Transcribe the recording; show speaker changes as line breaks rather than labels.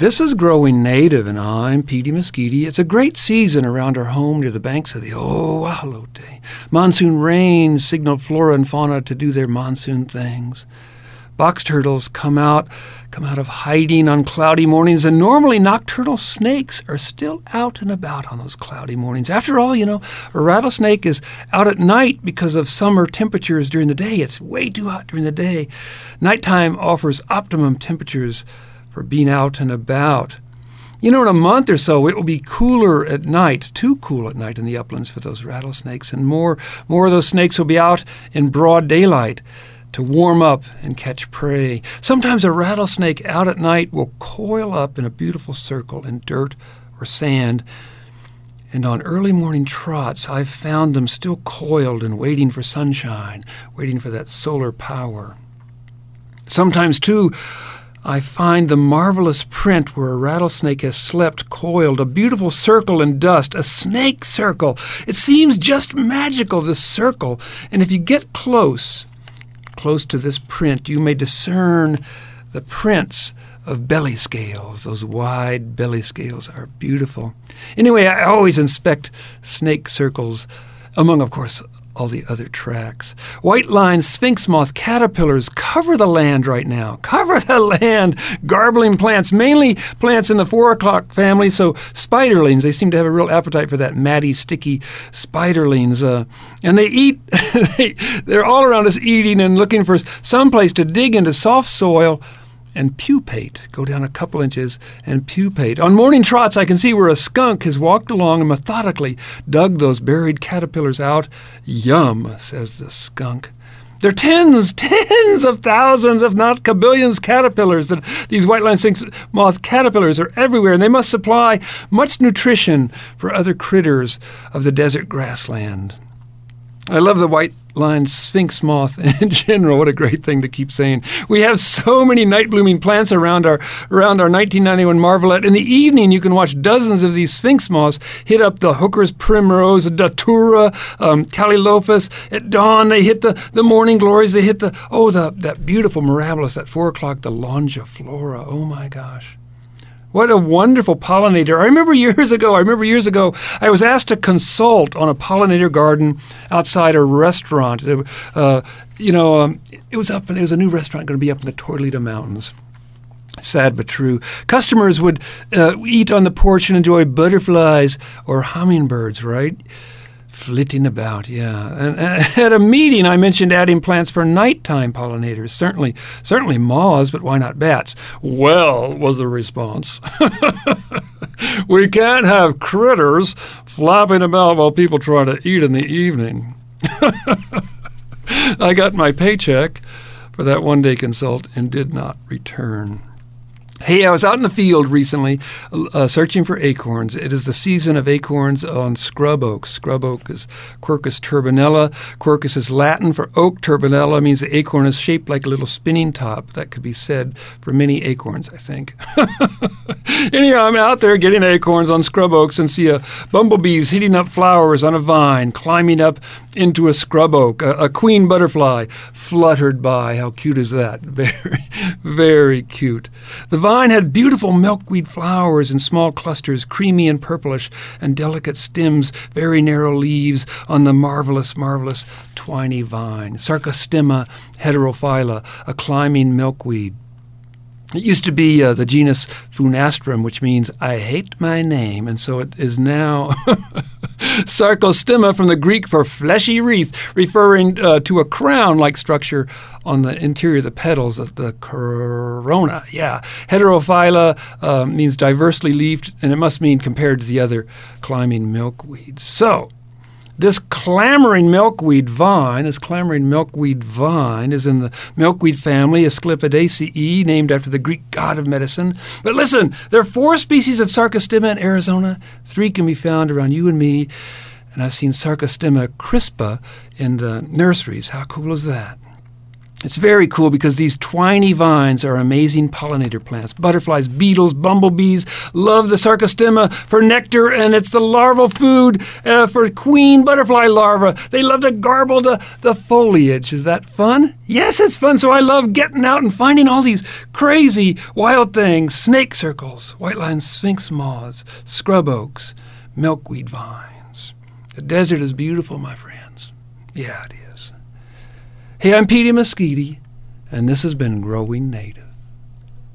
This is Growing Native, and I'm Petey Mesquite. It's a great season around our home near the banks of the Oahalote. Monsoon rains signal flora and fauna to do their monsoon things. Box turtles come out of hiding on cloudy mornings, and normally nocturnal snakes are still out and about on those cloudy mornings. After all, a rattlesnake is out at night because of summer temperatures during the day. It's way too hot during the day. Nighttime offers optimum temperatures for being out and about. In a month or so, it will be cooler at night, too cool at night in the uplands for those rattlesnakes, and more of those snakes will be out in broad daylight to warm up and catch prey. Sometimes a rattlesnake out at night will coil up in a beautiful circle in dirt or sand, and on early morning trots, I've found them still coiled and waiting for sunshine, waiting for that solar power. Sometimes, too, I find the marvelous print where a rattlesnake has slept coiled, a beautiful circle in dust, a snake circle. It seems just magical, this circle. And if you get close to this print, you may discern the prints of belly scales. Those wide belly scales are beautiful. Anyway, I always inspect snake circles among, of course, all the other tracks. White-lined sphinx moth caterpillars cover the land right now. Cover the land, garbling plants, mainly plants in the 4 o'clock family, so spiderlings. They seem to have a real appetite for that matty, sticky spiderlings. And they eat, they're all around us eating and looking for some place to dig into soft soil and pupate, go down a couple inches and pupate. On morning trots, I can see where a skunk has walked along and methodically dug those buried caterpillars out. Yum, says the skunk. There are tens of thousands, if not kabillions, caterpillars. These white-lined sphinx moth caterpillars are everywhere, and they must supply much nutrition for other critters of the desert grassland. I love the white-lined sphinx moth in general. What a great thing to keep saying. We have so many night-blooming plants around our 1991 Marvelette. In the evening, you can watch dozens of these sphinx moths hit up the hooker's primrose, datura, callilopus. At dawn, they hit the morning glories. They hit that beautiful mirabilis at 4 o'clock, the longiflora. Oh, my gosh. What a wonderful pollinator. I remember years ago, I was asked to consult on a pollinator garden outside a restaurant. It was a new restaurant going to be up in the Tortolita Mountains. Sad but true. Customers would eat on the porch and enjoy butterflies or hummingbirds, right? Flitting about, yeah. And at a meeting, I mentioned adding plants for nighttime pollinators. Certainly moths, but why not bats? Well, was the response. We can't have critters flapping about while people try to eat in the evening. I got my paycheck for that one-day consult and did not return. Hey, I was out in the field recently searching for acorns. It is the season of acorns on scrub oak. Scrub oak is Quercus turbinella. Quercus is Latin for oak. Turbinella means the acorn is shaped like a little spinning top. That could be said for many acorns, I think. Anyhow, I'm out there getting acorns on scrub oaks and see bumblebees hitting up flowers on a vine, climbing up into a scrub oak. A queen butterfly fluttered by. How cute is that? Very, very cute. The vine had beautiful milkweed flowers in small clusters, creamy and purplish, and delicate stems, very narrow leaves on the marvelous twiny vine. Sarcostemma heterophylla, a climbing milkweed. It used to be the genus Funastrum, which means I hate my name, and so it is now Sarcostemma from the Greek for fleshy wreath, referring to a crown-like structure on the interior of the petals of the corona. Yeah, heterophylla means diversely leafed, and it must mean compared to the other climbing milkweeds. So, this clambering milkweed vine is in the milkweed family, Asclepiadaceae, named after the Greek god of medicine. But listen, there are 4 species of Sarcostemma in Arizona. 3 can be found around you and me. And I've seen Sarcostemma crispa in the nurseries. How cool is that? It's very cool because these twiny vines are amazing pollinator plants. Butterflies, beetles, bumblebees love the sarcostemma for nectar, and it's the larval food for queen butterfly larvae. They love to garble the foliage. Is that fun? Yes, it's fun. So I love getting out and finding all these crazy wild things. Snake circles, white-lined sphinx moths, scrub oaks, milkweed vines. The desert is beautiful, my friends. Yeah, it is. Hey, I'm Petey Mesquite, and this has been Growing Native.